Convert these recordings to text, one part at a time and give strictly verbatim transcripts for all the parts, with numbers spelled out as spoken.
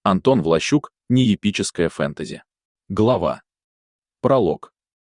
Антон Влащук, не эпическое фэнтези. Глава. Пролог.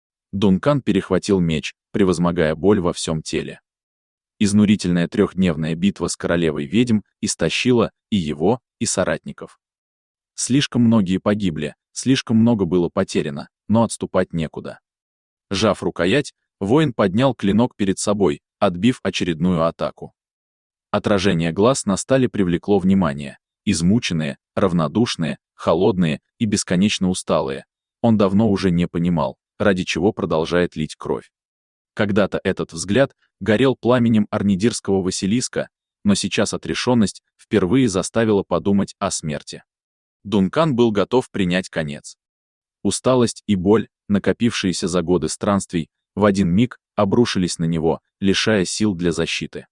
Дункан перехватил меч, превозмогая боль во всем теле. Изнурительная трехдневная битва с королевой ведьм истощила и его, и соратников. Слишком многие погибли, слишком много было потеряно, но отступать некуда. Сжав рукоять, воин поднял клинок перед собой, отбив очередную атаку. Отражение глаз на стали привлекло внимание. Измученные, равнодушные, холодные и бесконечно усталые. Он давно уже не понимал, ради чего продолжает лить кровь. Когда-то этот взгляд горел пламенем арнидирского Василиска, но сейчас отрешенность впервые заставила подумать о смерти. Дункан был готов принять конец. Усталость и боль, накопившиеся за годы странствий, в один миг обрушились на него, лишая сил для защиты.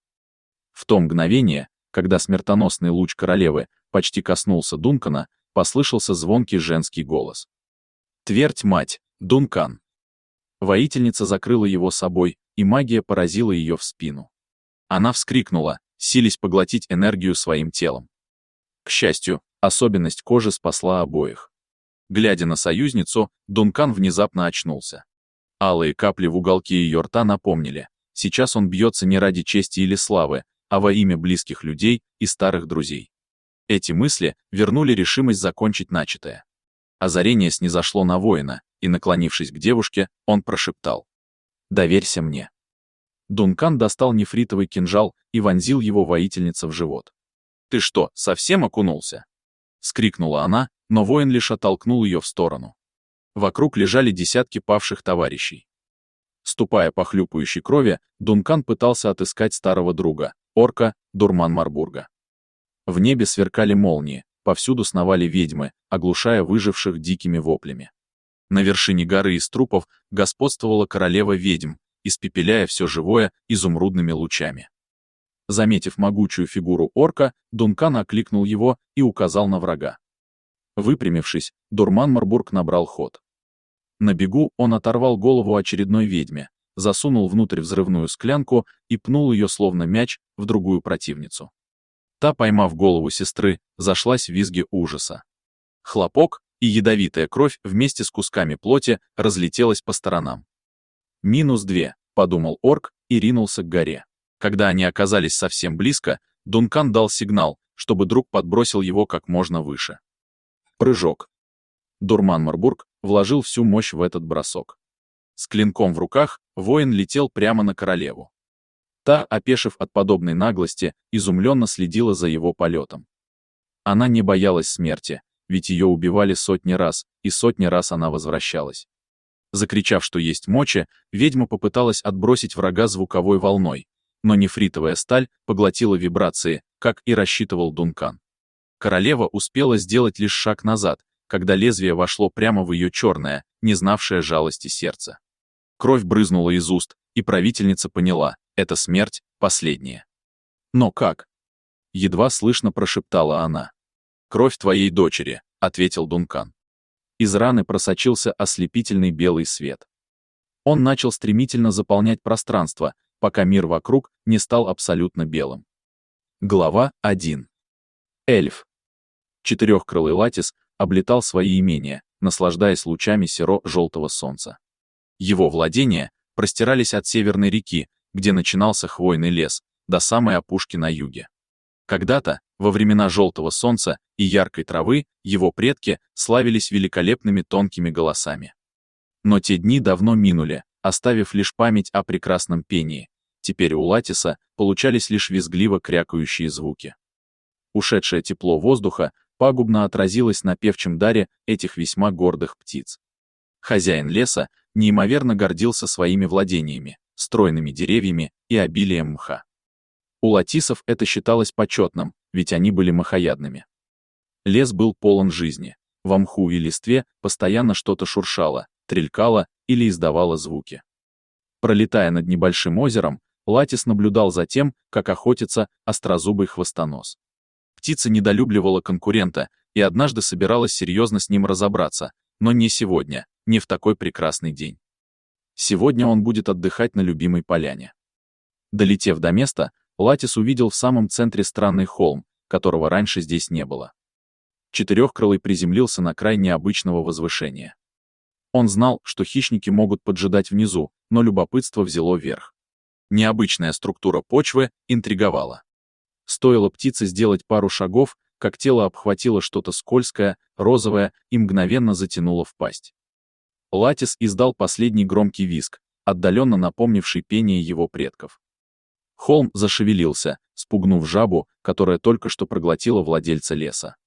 В то мгновение, когда смертоносный луч королевы почти коснулся Дункана, послышался звонкий женский голос. «Твердь мать, Дункан!» Воительница закрыла его собой, и магия поразила ее в спину. Она вскрикнула, силясь поглотить энергию своим телом. К счастью, особенность кожи спасла обоих. Глядя на союзницу, Дункан внезапно очнулся. Алые капли в уголке ее рта напомнили, сейчас он бьется не ради чести или славы, а во имя близких людей и старых друзей. Эти мысли вернули решимость закончить начатое. Озарение снизошло на воина, и, наклонившись к девушке, он прошептал: «Доверься мне». Дункан достал нефритовый кинжал и вонзил его воительнице в живот. «Ты что, совсем окунулся?» — скрикнула она, но воин лишь оттолкнул ее в сторону. Вокруг лежали десятки павших товарищей. Ступая по хлюпающей крови, Дункан пытался отыскать старого друга, орка, Дурман Марбурга. В небе сверкали молнии, повсюду сновали ведьмы, оглушая выживших дикими воплями. На вершине горы из трупов господствовала королева ведьм, испепеляя все живое изумрудными лучами. Заметив могучую фигуру орка, Дункан окликнул его и указал на врага. Выпрямившись, Дурман Марбург набрал ход. На бегу он оторвал голову очередной ведьме, засунул внутрь взрывную склянку и пнул ее словно мяч в другую противницу. Та, поймав голову сестры, зашлась в визге ужаса. Хлопок, и ядовитая кровь вместе с кусками плоти разлетелась по сторонам. «Минус две», — подумал орк и ринулся к горе. Когда они оказались совсем близко, Дункан дал сигнал, чтобы друг подбросил его как можно выше. Прыжок. Дурман Марбург вложил всю мощь в этот бросок. С клинком в руках воин летел прямо на королеву. Та, опешив от подобной наглости, изумленно следила за его полетом. Она не боялась смерти, ведь ее убивали сотни раз, и сотни раз она возвращалась. Закричав, что есть мочи, ведьма попыталась отбросить врага звуковой волной, но нефритовая сталь поглотила вибрации, как и рассчитывал Дункан. Королева успела сделать лишь шаг назад, когда лезвие вошло прямо в ее черное, не знавшее жалости сердце. Кровь брызнула из уст, и правительница поняла — это смерть, последняя. «Но как?» — едва слышно прошептала она. «Кровь твоей дочери», — ответил Дункан. Из раны просочился ослепительный белый свет. Он начал стремительно заполнять пространство, пока мир вокруг не стал абсолютно белым. Глава один. Эльф. Четырехкрылый Латис облетал свои имения, наслаждаясь лучами серо-желтого солнца. Его владения простирались от северной реки, где начинался хвойный лес, до самой опушки на юге. Когда-то, во времена желтого солнца и яркой травы, его предки славились великолепными тонкими голосами. Но те дни давно минули, оставив лишь память о прекрасном пении. Теперь у Латиса получались лишь визгливо крякающие звуки. Ушедшее тепло воздуха пагубно отразилось на певчем даре этих весьма гордых птиц. Хозяин леса неимоверно гордился своими владениями, стройными деревьями и обилием мха. У латисов это считалось почетным, ведь они были мхоядными. Лес был полон жизни. Во мху и листве постоянно что-то шуршало, трелькало или издавало звуки. Пролетая над небольшим озером, Латис наблюдал за тем, как охотится острозубый хвостонос. Птица недолюбливала конкурента и однажды собиралась серьезно с ним разобраться, но не сегодня, не в такой прекрасный день. Сегодня он будет отдыхать на любимой поляне. Долетев до места, Латис увидел в самом центре странный холм, которого раньше здесь не было. Четырехкрылый приземлился на край необычного возвышения. Он знал, что хищники могут поджидать внизу, но любопытство взяло верх. Необычная структура почвы интриговала. Стоило птице сделать пару шагов, как тело обхватило что-то скользкое, розовое и мгновенно затянуло в пасть. Латис издал последний громкий визг, отдаленно напомнивший пение его предков. Холм зашевелился, спугнув жабу, которая только что проглотила владельца леса.